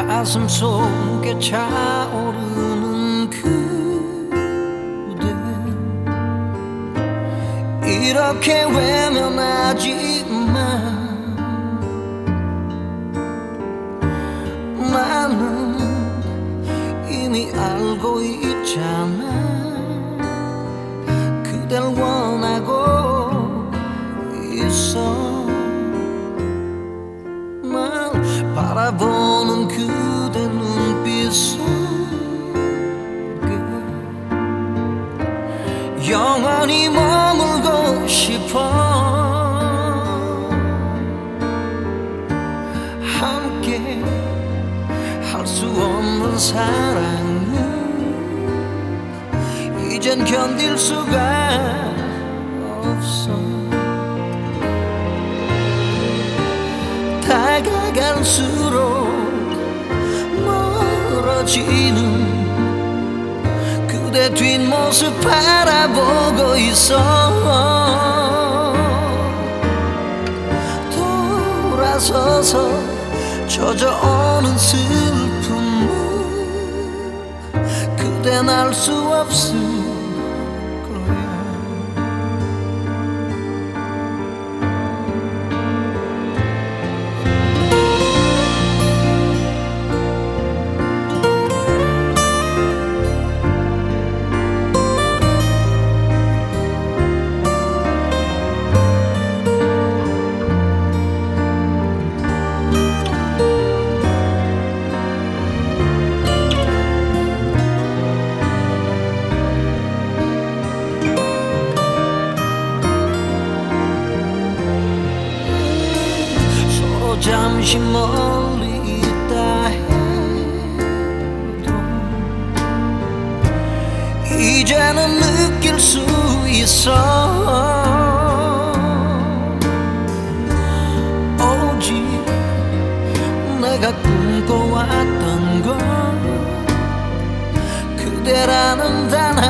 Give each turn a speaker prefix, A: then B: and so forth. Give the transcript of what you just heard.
A: 가슴 속에 차오르는 그대 이렇게 외면하지만 나는 이미 알고 있잖아. 그댈 원하고 있어. 날 바라보는 그대 눈빛 속에 영원히 머물고 싶어. 함께 할 수 없는 사랑은 이젠 견딜 수가 없어. 다가갈수록 멀어지는 그대 뒷모습 바라보고 있어. 돌아서서 젖어오는 슬픔은 그댄 알 수 없을 거야. 잠시 멀리 있다 해도 이제는 느낄 수 있어. 오직 내가 꿈꿔왔던 건 그대라는 단